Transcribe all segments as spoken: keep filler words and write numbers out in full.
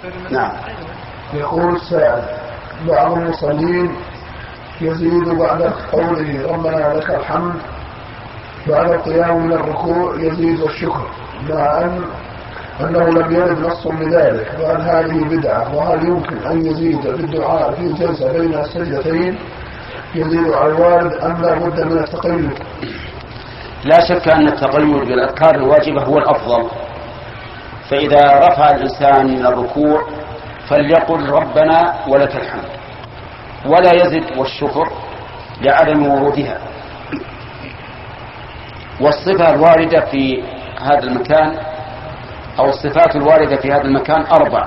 نعم. يقول السائل: بعض المصلين يزيد بعد قوله ربنا لك الحمد بعد القيام من الركوع يزيد الشكر، مع أن أنه لم يرد نص بذلك، وهل هذه بدعة؟ وهل يمكن أن يزيد بالدعاء في الجلسة بين السجدتين يزيد على الوارد أم لا بد من التقيد؟ لا شك أن التقيد بالأذكار الواجبة هو الأفضل، فإذا رفع الإنسان من الركوع فليقل ربنا ولك الحمد ولا يزد والشكر لعدم ورودها. والصفة الواردة في هذا المكان أو الصفات الواردة في هذا المكان أربع: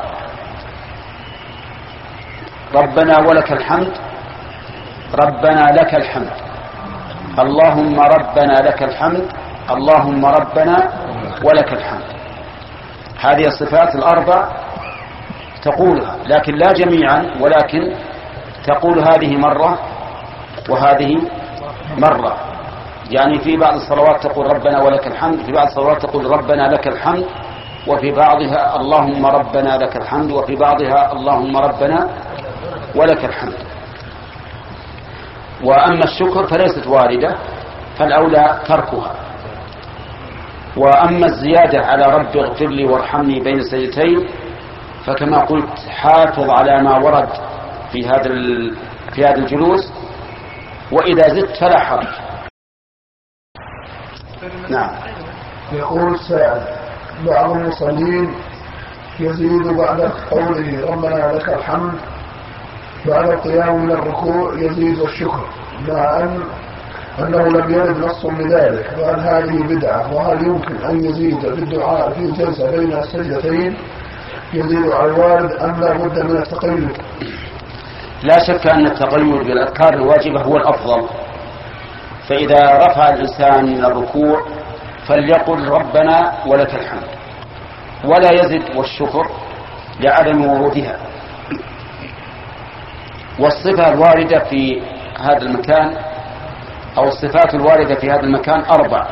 ربنا ولك الحمد، ربنا لك الحمد، اللهم ربنا لك الحمد، اللهم ربنا ولك الحمد. هذه الصفات الأربع تقولها، لكن لا جميعا، ولكن تقول هذه مرة وهذه مرة. يعني في بعض الصلوات تقول ربنا ولك الحمد، في بعض الصلوات تقول ربنا لك الحمد، وفي بعضها اللهم ربنا لك الحمد، وفي بعضها اللهم ربنا ولك الحمد. وأما الشكر فليست واردة، فالأولى تركها. وأما الزيادة على رب اغفر لي وارحمني بين السجدتين فكما قلت حافظ على ما ورد في هذا في هذا الجلوس، وإذا زدت فلا حرج. نعم. يقول السائل: بعض المصلين يزيد بعد قوله ربنا لك الحمد بعد القيام من الركوع يزيد الشكر، مع أن أنه لم يرد نص بذلك، وهل هذه بدعة؟ وهل يمكن أن يزيد بالدعاء في الجلسة بين السجدتين يزيد على الوارد أم لا بد من التقيد؟ لا شك أن التقيد بالأذكار الواجبة هو الأفضل، فإذا رفع الإنسان من الركوع فليقل ربنا ولك الحمد ولا يزد والشكر لعدم ورودها. والصفة الواردة في هذا المكان أو الصفات الواردة في هذا المكان أربع: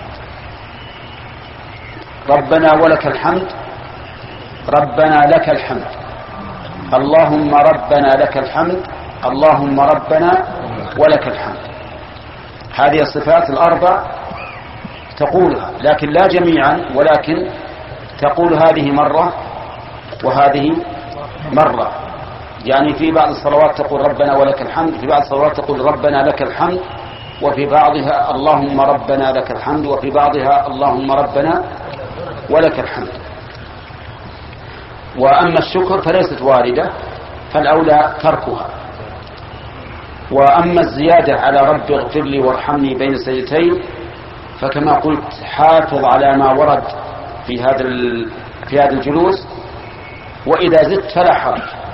ربنا ولك الحمد، ربنا لك الحمد، اللهم ربنا لك الحمد، اللهم ربنا ولك الحمد. هذه الصفات الأربع تقولها، لكن لا جميعا، ولكن تقول هذه مرة وهذه مرة. يعني في بعض الصلوات تقول ربنا ولك الحمد، في بعض الصلوات تقول ربنا لك الحمد، وفي بعضها اللهم ربنا لك الحمد، وفي بعضها اللهم ربنا ولك الحمد. وأما الشكر فليست واردة، فالأولى تركها. وأما الزيادة على رب اغفر لي وارحمني بين السجدتين فكما قلت حافظ على ما ورد في هذا في هذا الجلوس، وإذا زدت فلا حرج.